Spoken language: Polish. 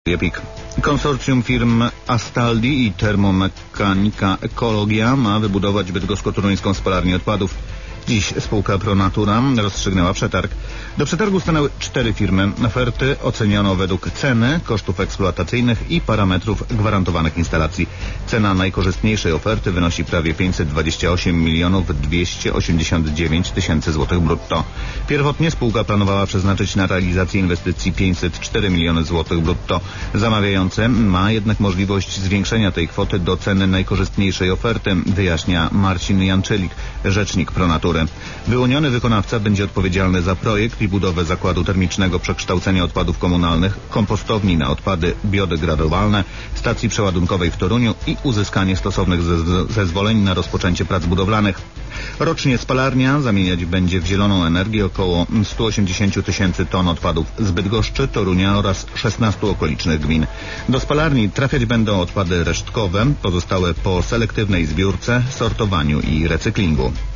PIK. Konsorcjum firm Astaldi i Termomechanika Ekologia ma wybudować bydgosko-toruńską spalarnię odpadów. Dziś spółka Pronatura rozstrzygnęła przetarg. Do przetargu stanęły 4 firmy. Oferty oceniono według ceny, kosztów eksploatacyjnych i parametrów gwarantowanych instalacji. Cena najkorzystniejszej oferty wynosi prawie 528 289 tysięcy złotych brutto. Pierwotnie spółka planowała przeznaczyć na realizację inwestycji 504 miliony złotych brutto. Zamawiający ma jednak możliwość zwiększenia tej kwoty do ceny najkorzystniejszej oferty, wyjaśnia Marcin Janczelik, rzecznik Pronatury. Wyłoniony wykonawca będzie odpowiedzialny za projekt i budowę zakładu termicznego przekształcenia odpadów komunalnych, kompostowni na odpady biodegradowalne, stacji przeładunkowej w Toruniu i uzyskanie stosownych zezwoleń na rozpoczęcie prac budowlanych. Rocznie spalarnia zamieniać będzie w zieloną energię około 180 tysięcy ton odpadów z Bydgoszczy, Torunia oraz 16 okolicznych gmin. Do spalarni trafiać będą odpady resztkowe, pozostałe po selektywnej zbiórce, sortowaniu i recyklingu.